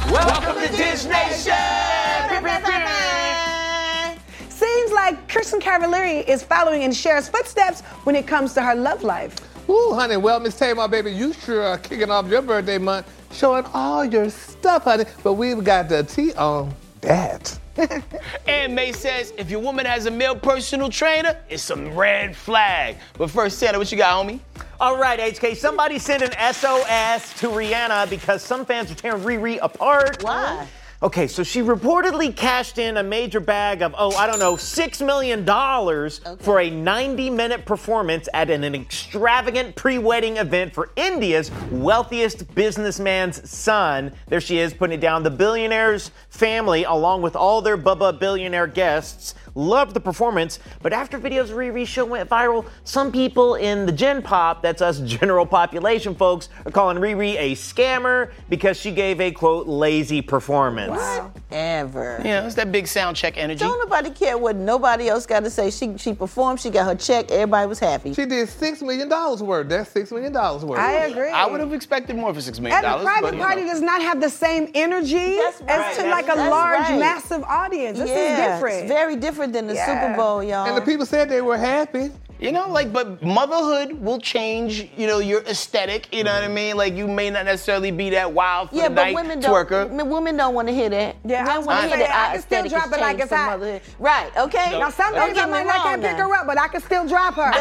Welcome to Dish Nation! Seems like Kristen Cavallari is following in Cher's footsteps when it comes to her love life. Ooh, honey, well, Miss Tamar, baby, you sure are kicking off your birthday month, showing all your stuff, honey, but we've got the tea on that. And May says, if your woman has a male personal trainer, it's some red flag. But first, Santa, what you got, homie? All right, HK, somebody sent an SOS to Rihanna because some fans are tearing Riri apart. Why? Okay, so she reportedly cashed in a major bag of, $6 million for a 90-minute performance at an extravagant pre-wedding event for India's wealthiest businessman's son. There she is, putting it down. The billionaire's family, along with all their Bubba billionaire guests, loved the performance, but after videos of Riri's show went viral, some people in the Gen Pop, that's us general population folks, are calling Riri a scammer because she gave a, quote, lazy performance. Whatever. Yeah, it's that big sound check energy. Don't nobody care what nobody else got to say. She performed, she got her check, everybody was happy. She did $6 million worth. That's $6 million worth. I agree. I would have expected more for $6 million. And a private party does not have the same energy as to like a large, massive audience. This is different. It's very different than the Super Bowl, y'all. And the people said they were happy. You know, but motherhood will change, your aesthetic, you know what I mean? Like, you may not necessarily be that wild for the night twerker. Women don't want to hear that. Yeah, they want to hear that. I can still drop it like it's hot. Motherhood. Right, okay? Now, some days I might not can't pick her up, but I can still drop her.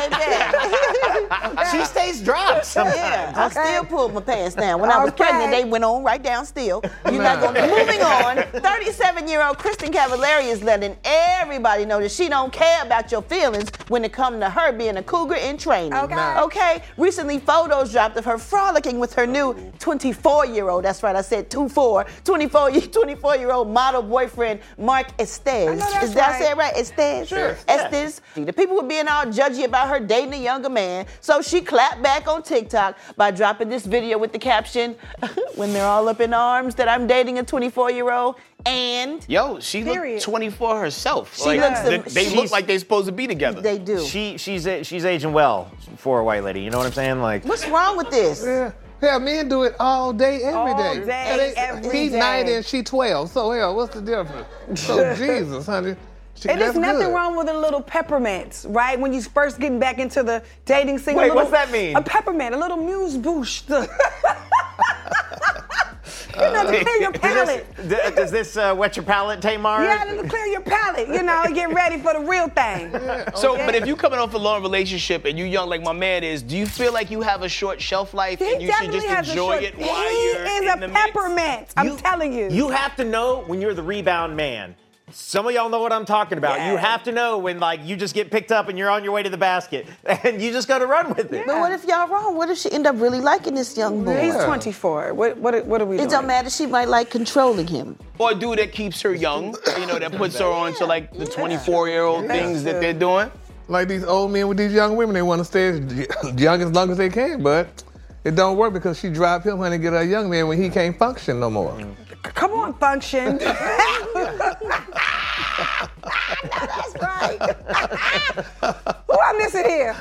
She stays dropped sometimes. Yeah, I still pulled my pants down. When I was pregnant, they went on right down still. You're not going to. Moving on, 37-year-old Kristen Cavallari is letting everybody know that she don't care about your feelings when it comes to her being a cougar in training. Okay? Recently, photos dropped of her frolicking with her new 24-year-old, that's right, I said 24-year-old model boyfriend, Mark Estes. Is that say it right? Estes? Sure. Estes. The people were being all judgy about her dating a younger man, so she clapped back on TikTok by dropping this video with the caption, when they're all up in arms that I'm dating a 24-year-old, and... Yo, she looked 24 herself. She looks... They look like they're supposed to be together. They do. She's aging well for a white lady. You know what I'm saying? Like, what's wrong with this? Yeah, men do it all day, every day. All day, every day. He's 90 and she 12. So, hell, what's the difference? So, Jesus, honey. And there's nothing wrong with a little peppermint, right? When you first getting back into the dating scene. Wait, what's that mean? A peppermint, a little muse boost. To clear your palate. Does this wet your palate, Tamar? Yeah, to clear your palate, get ready for the real thing. But if you coming off a long relationship and you young like my man is, do you feel like you have a short shelf life and you should just enjoy it while you're in the mix? He is a peppermint, I'm telling you. You have to know when you're the rebound man. Some of y'all know what I'm talking about. Yeah. You have to know when, you just get picked up and you're on your way to the basket, and you just got to run with it. But what if y'all wrong? What if she end up really liking this young boy? He's 24. What are we doing? It don't matter. She might like controlling him. Or a dude that keeps her young, that puts her on to, the 24-year-old things that they're doing. Like these old men with these young women, they want to stay as young as long as they can, but it don't work because she dropped him, honey, get her a young man when he can't function no more. Come on, function. That's right. Who I missing here?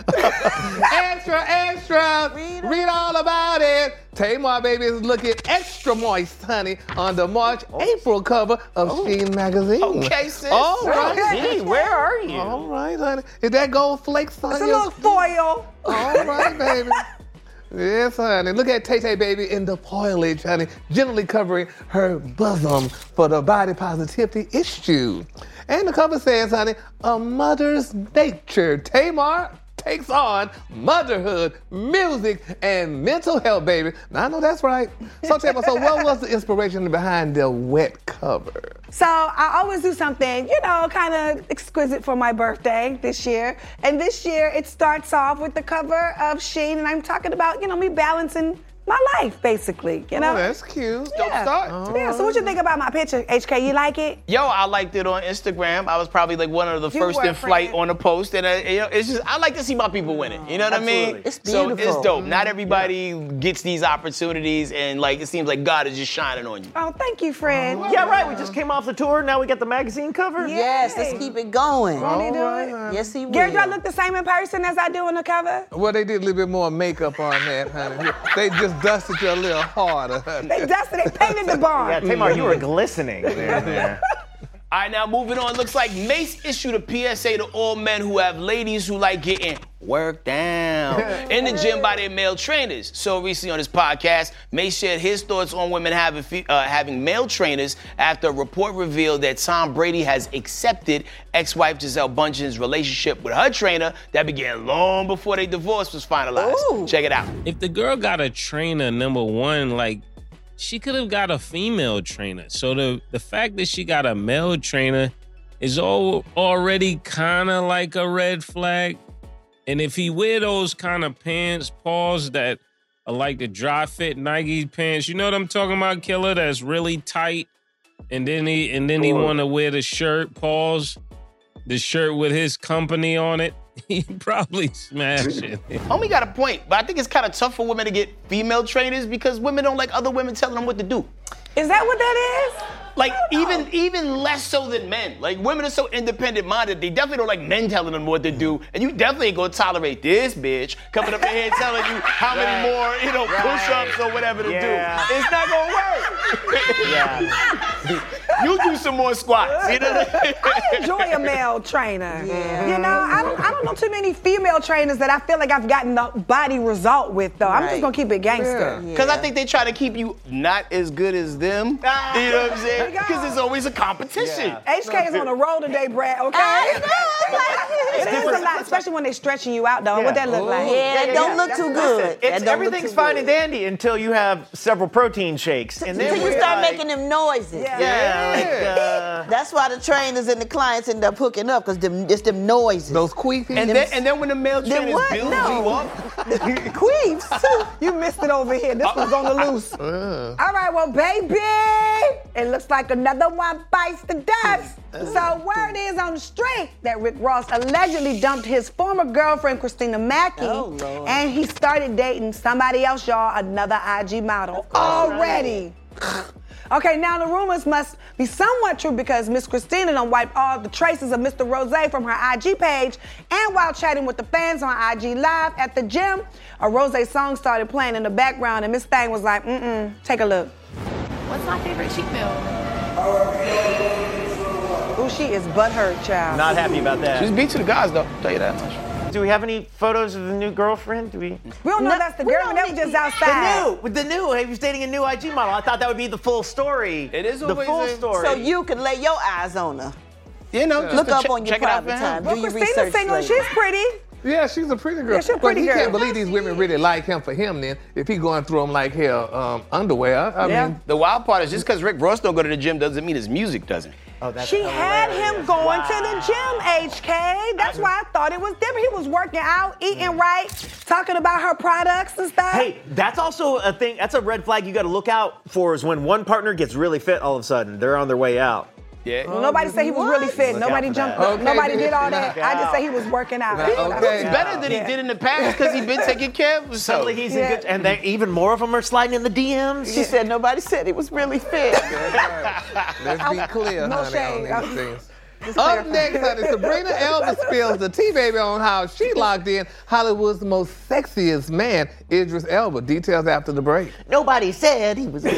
Extra. Read all about it. Tamar, baby, is looking extra moist, honey, on the March-April cover of Shein magazine. Okay, sis. All right. Where are you? All right, honey. Is that gold flakes on It's a your... little foil. All right, baby. Yes, honey. Look at Tay-Tay, baby, in the foliage, honey, gently covering her bosom for the body positivity issue. And the cover says, honey, a mother's nature. Tamar takes on motherhood, music, and mental health, baby. Now, I know that's right. So, Tamar, what was the inspiration behind the wet cover? So I always do something, kind of exquisite for my birthday this year. And this year it starts off with the cover of Shein, and I'm talking about, me balancing my life, basically, Oh, that's cute. Dope start. Yeah, so what you think about my picture, HK? You like it? Yo, I liked it on Instagram. I was probably one of the first in flight on the post, and it's just I like to see my people winning. You know what I mean? It's beautiful. So it's dope. Not everybody gets these opportunities, and it seems like God is just shining on you. Oh, thank you, friend. Yeah, right. We just came off the tour. Now we got the magazine cover. Yes, let's keep it going. Won't he do it? Yes, he will. Gary, do I look the same in person as I do on the cover? Well, they did a little bit more makeup on that, honey. They just just dusted you a little harder. They painted the barn. Yeah, Tamar, you were glistening there. All right, now moving on. Looks like Mace issued a PSA to all men who have ladies who like getting worked down in the gym by their male trainers. So recently on this podcast, Mace shared his thoughts on women having male trainers after a report revealed that Tom Brady has accepted ex-wife Gisele Bundchen's relationship with her trainer that began long before their divorce was finalized. Ooh. Check it out. If the girl got a trainer, number one, like, she could have got a female trainer. So the fact that she got a male trainer is already kind of like a red flag. And if he wear those kind of pants, Pauls, that are like the dry fit Nike pants, you know what I'm talking about, Killer? That's really tight. And then he want to wear the shirt, Pauls, the shirt with his company on it. He probably smashed it. Homie got a point, but I think it's kind of tough for women to get female trainers because women don't like other women telling them what to do. Is that what that is? Like, even less so than men. Like, women are so independent-minded, they definitely don't like men telling them what to do. And you definitely ain't gonna tolerate this bitch coming up in here and telling you how many more, push-ups or whatever to do. It's not gonna work. You do some more squats. You know? I enjoy a male trainer. Yeah. I don't know too many female trainers that I feel like I've gotten the body result with, though. I'm just gonna keep it gangster. Because I think they try to keep you not as good as them. You know what I'm saying? Because there's always a competition. HK is on a roll today, Brad, okay? It is a lot, especially when they're stretching you out, though. What that look like? Yeah, it don't look too good. Everything's fine and dandy until you have several protein shakes. And then until you start making them noises. That's why the trainers and the clients end up hooking up, because it's them noises. Those queefies. And then when the male trainers build you up. Queefs? You missed it over here. This one's on the loose. All right, well, baby, it looks like another one bites the dust. So word is on the street that Rick Ross allegedly dumped his former girlfriend, Christina Mackey, and he started dating somebody else, y'all, another IG model already. Okay, now the rumors must be somewhat true because Miss Christina done wiped all the traces of Mr. Rose from her IG page, and while chatting with the fans on IG Live at the gym, a Rose song started playing in the background, and Miss Thang was like, take a look. What's my favorite cheek meal? Ooh, she is butthurt, child. Not happy about that. She's beat to the guys, though. I'll tell you that much. Do we have any photos of the new girlfriend? We don't know that's the girl. That was just outside. The new. He was dating a new IG model. I thought that would be the full story. It is the full story. So you can lay your eyes on her. Look up on your private time. Well, Christina's single. She's pretty. Yeah, she's a pretty girl. Yeah, she's a pretty girl. But he can't believe these women really like him for him then, if he going through them like hell underwear. I mean, the wild part is just because Rick Ross don't go to the gym doesn't mean his music doesn't. She had him going to the gym, HK. That's why I thought it was different. He was working out, eating right, talking about her products and stuff. Hey, that's also a thing. That's a red flag you got to look out for, is when one partner gets really fit all of a sudden. They're on their way out. Yeah. Nobody said he was really fit. Nobody jumped up. Nobody did all that. I just say he was working out. He looks better than he did in the past because he's been taking care of himself. Suddenly he's in good, and even more of them are sliding in the DMs. She said nobody said he was really fit. Let's be clear, No honey, shade. on these things. Up next, honey, Sabrina Elvis spills the tea, baby, on how she locked in Hollywood's most sexiest man, Idris Elba. Details after the break. Nobody said he was.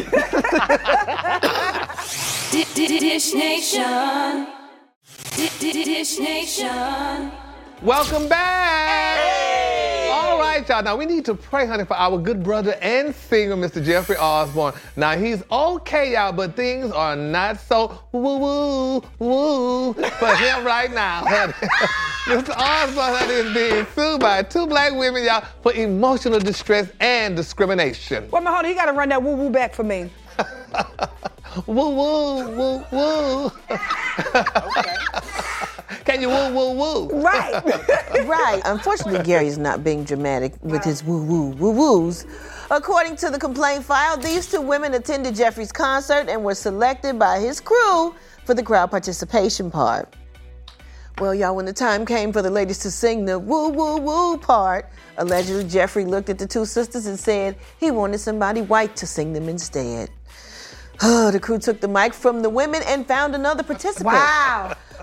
Dish Nation. Dish Nation. Welcome back. Hey. All right, y'all. Now, we need to pray, honey, for our good brother and singer, Mr. Jeffrey Osborne. Now, he's okay, y'all, but things are not so woo for him right now, honey. Mr. Osborne, honey, is being sued by 2 black women, y'all, for emotional distress and discrimination. Well, hold on, you got to run that woo-woo back for me. Woo. Okay. Can you woo? Right. Right. Unfortunately, Gary is not being dramatic with his woo-woos. According to the complaint filed, these 2 women attended Jeffrey's concert and were selected by his crew for the crowd participation part. Well, y'all, when the time came for the ladies to sing the woo part, allegedly Jeffrey looked at the 2 sisters and said he wanted somebody white to sing them instead. The crew took the mic from the women and found another participant. Wow.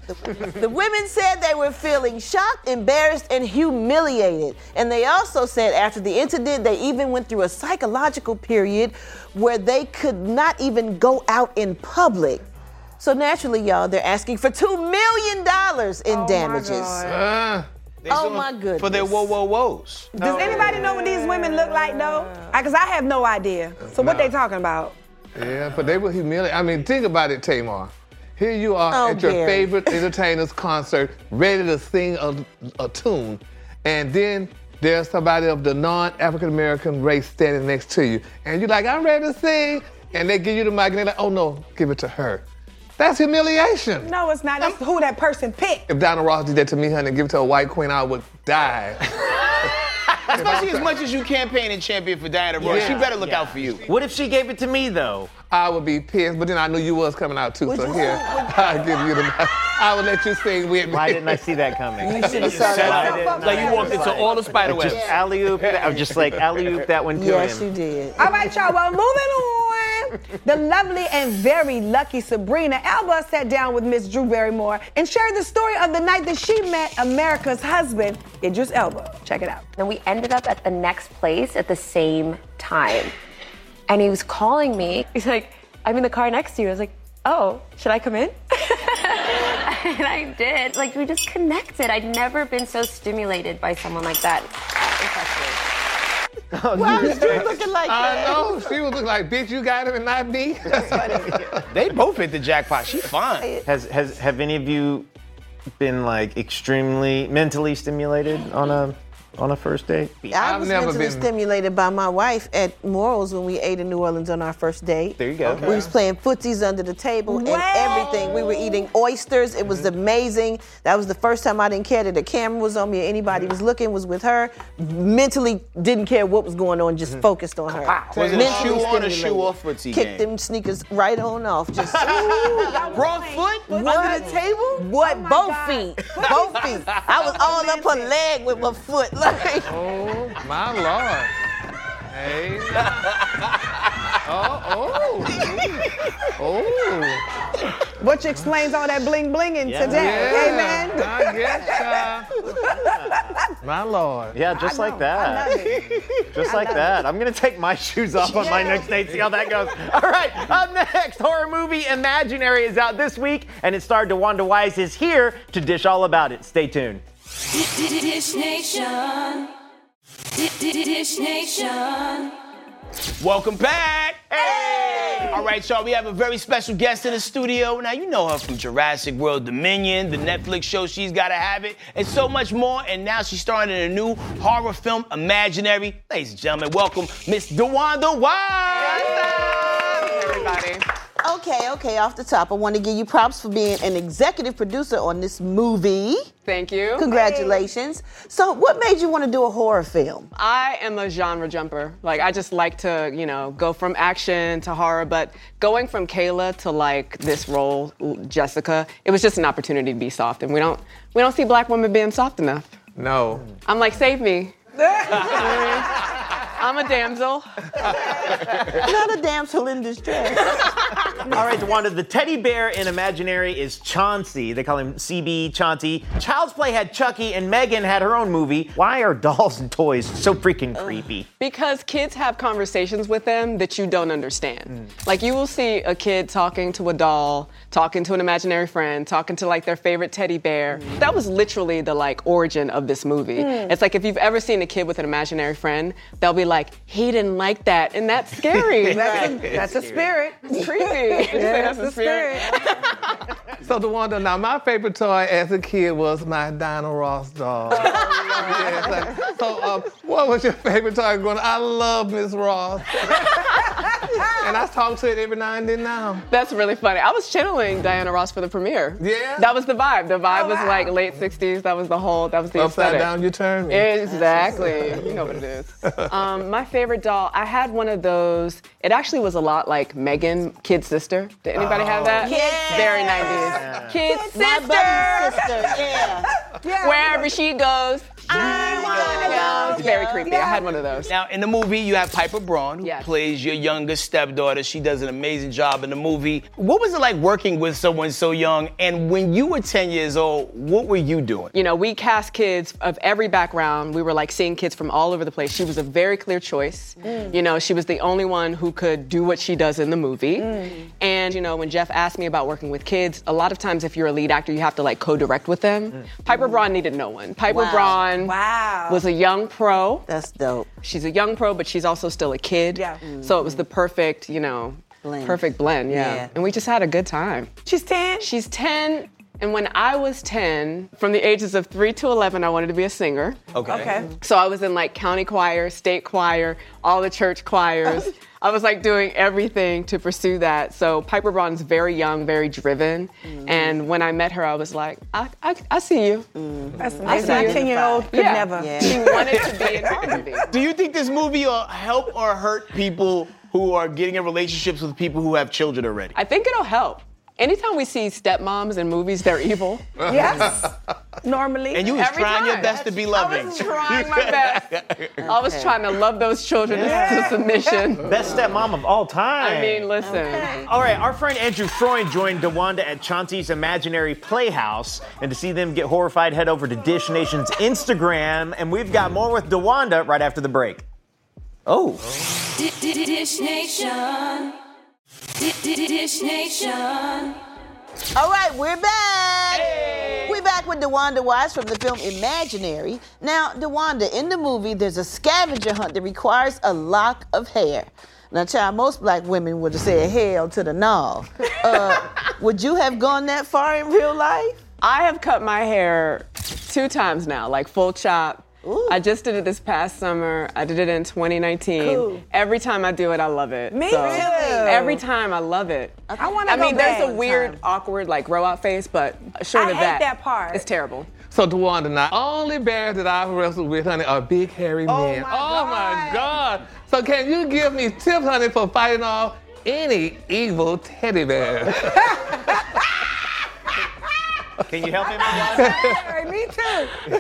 The women said they were feeling shocked, embarrassed, and humiliated. And they also said after the incident, they even went through a psychological period where they could not even go out in public. So naturally, y'all, they're asking for $2 million in damages. Oh my goodness. For their woes. Does anybody know what these women look like, though? Because I have no idea. So what they talking about? Yeah, but they were humiliated. I mean, think about it, Tamar. Here you are at your favorite entertainer's concert, ready to sing a tune, and then there's somebody of the non-African American race standing next to you, and you're like, I'm ready to sing, and they give you the mic, and they're like, oh no, give it to her. That's humiliation. No, it's not. That's who that person picked. If Diana Ross did that to me, honey, and give it to a white queen, I would die. Especially as much as you campaign and champion for Diana Ross, she better look out for you. What if she gave it to me, though? I would be pissed, but then I knew you was coming out too, so here, I'll give you the mic. I would let you sing with me. Why didn't I see that coming? You should have started. Like you walked into all the spider webs. Just alley-oop that. I was just like alley-oop that one to him. Yes, you did. All right, y'all. Well, moving on. The lovely and very lucky Sabrina Alba sat down with Miss Drew Barrymore and shared the story of the night that she met America's husband, Idris Elba. Check it out. And we ended up at the next place at the same time. And he was calling me. He's like, I'm in the car next to you. I was like, oh, should I come in? And I did. Like, we just connected. I'd never been so stimulated by someone like that. Why was Drew looking like that? I know. She was looking like, bitch, you got him and not me. They both hit the jackpot. She fine. Have any of you been like extremely mentally stimulated on a first date? I was never mentally been stimulated by my wife at Morals when we ate in New Orleans on our first date. There you go. We was playing footsies under the table and everything. We were eating oysters. It was amazing. That was the first time I didn't care that the camera was on me or anybody was looking, was with her. Mentally didn't care what was going on, just focused on her. Was it a Mentally shoe on or stimulated. shoe off footsie Kicked game? them sneakers right on off. Just Raw foot? under the table? What? Both feet. Both feet. I was all up her leg with my foot. Like, Oh, my Lord. Hey. Which explains all that bling blinging today. Amen. I guess, my Lord. Yeah, just like that. I love it. Just like that. I'm gonna take my shoes off on my next date, see how that goes. All right, up next, horror movie Imaginary is out this week, and it starred DeWanda Wise is here to dish all about it. Stay tuned. Dish Nation. Dish Nation. Welcome back. Hey! All right, y'all, we have a very special guest in the studio. Now, you know her from Jurassic World Dominion, the Netflix show She's Gotta Have It, and so much more. And now she's starring in a new horror film, Imaginary. Ladies and gentlemen, welcome Miss DeWanda Wise. Hey, everybody. Okay, off the top, I want to give you props for being an executive producer on this movie. Thank you. Congratulations. So what made you want to do a horror film? I am a genre jumper. Like, I just like to, go from action to horror, but going from Kayla to like this role, Jessica, it was just an opportunity to be soft, and we don't see black women being soft enough. No. I'm like, save me. I'm a damsel. Not a damsel in distress. All right, DeWanda, the teddy bear in Imaginary is Chauncey. They call him CB Chauncey. Child's Play had Chucky, and Megan had her own movie. Why are dolls and toys so freaking creepy? Because kids have conversations with them that you don't understand. Like, you will see a kid talking to a doll, talking to an imaginary friend, talking to like their favorite teddy bear. That was literally the like origin of this movie. It's like if you've ever seen a kid with an imaginary friend, they'll be like, he didn't like that, and that's scary. That's a spirit. It's creepy. Yeah, that's the spirit. So DeWanda, now my favorite toy as a kid was my Diana Ross doll. What was your favorite toy growing up? I love Miss Ross. And I talk to it every now and then now. That's really funny. I was channeling Diana Ross for the premiere. Yeah? That was the vibe. The vibe was like late 60s. That was the Upside aesthetic. down, you turn me. Exactly. You know what it is. My favorite doll, I had one of those. It actually was a lot like Megan, Kid Sister. Did anybody have that? Yeah. Very 90s. Kid My sister. buddy's sister, yeah. Yeah. Wherever she goes, I wanna go. It's very creepy. I had one of those. Now, in the movie, you have Piper Braun, who Yes. plays your youngest stepdaughter. She does an amazing job in the movie. What was it like working with someone so young? And when you were 10 years old, what were you doing? You know, we cast kids of every background. We were like seeing kids from all over the place. She was a very clear choice. You know, she was the only one who could do what she does in the movie. And, you know, when Jeff asked me about working with kids, a lot of times if you're a lead actor, you have to like co-direct with them. Piper Braun needed no one. Piper Braun was a young pro. That's dope. She's a young pro, but she's also still a kid. Yeah. So it was the perfect, you know, perfect blend, yeah. And we just had a good time. She's 10? She's 10. And when I was 10, from the ages of 3 to 11, I wanted to be a singer. Okay. So I was in like county choir, state choir, all the church choirs. I was like doing everything to pursue that. So Piper Braun's very young, very driven. And when I met her, I was like, I see you. That's amazing. My 10-year-old could never. She wanted to be in our movie. Do you think this movie will help or hurt people who are getting in relationships with people who have children already? I think it'll help. Anytime we see stepmoms in movies, they're evil. Yes. Normally. And you was Every trying your time. best to be loving. I was trying my best. I was trying to love those children to submission. Best stepmom of all time. I mean, listen. All right, our friend Andrew Freund joined DeWanda at Chauncey's Imaginary Playhouse. And to see them get horrified, head over to Dish Nation's Instagram. And we've got more with DeWanda right after the break. Oh. Dish Nation. Dish Nation. All right, we're back. We're back with DeWanda Wise from the film Imaginary. Now, DeWanda, in the movie, there's a scavenger hunt that requires a lock of hair. Now, child, most black women would have said hell to the no. Would you have gone that far in real life? I have cut my hair 2 times now, like full chop. Ooh. I just did it this past summer. I did it in 2019. Cool. Every time I do it, I love it. Me So, too. Every time I love it. I want to I go mean, back. there's a weird, awkward, like grow out phase, but short I of hate that part. it's terrible. So DeWanda, now, only bears that I've wrestled with, honey, are big hairy men. my God. So can you give me tips, honey, for fighting off any evil teddy bear? Can you help him? Hey, me too.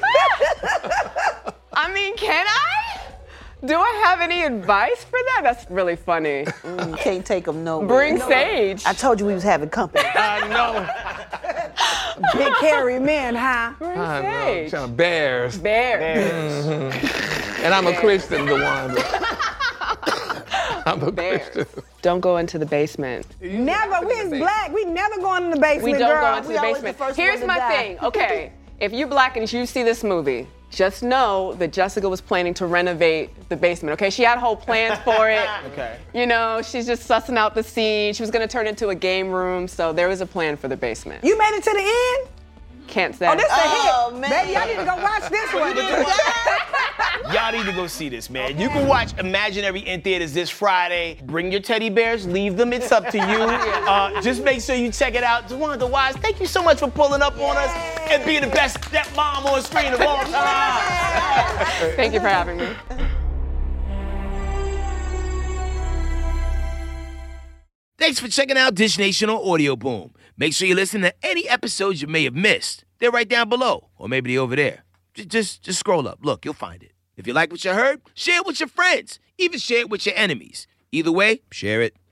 I mean, can I? Do I have any advice for that? That's really funny. Can't take them nowhere. Bring Sage. I told you we was having company. I know. Big hairy men, huh? Bring I Sage. know. Bears. Bears. And I'm a Christian, DeWanda. I'm a Christian. Don't go into the basement. Never. We is black. We never going in the basement, We don't girl. go into We the always basement. the first Here's one to my die. thing. Okay, if you're black and you see this movie, just know that Jessica was planning to renovate the basement. Okay, she had whole plans for it. Okay. You know, she's just sussing out the scene. She was gonna turn it into a game room, so there was a plan for the basement. You made it to the end? Can't say. Oh, this a Oh, hit. man. Baby, y'all need to go watch this one. Y'all need to go see this, man. You can watch Imaginary in theaters this Friday. Bring your teddy bears, leave them. It's up to you. Just make sure you check it out. DeWanda Wise, thank you so much for pulling up on us and being the best stepmom on screen of all time. Thank you for having me. Thanks for checking out Dish Nation on Audio Boom. Make sure you listen to any episodes you may have missed. They're right down below, or maybe they're over there. Just scroll up. Look, you'll find it. If you like what you heard, share it with your friends. Even share it with your enemies. Either way, share it.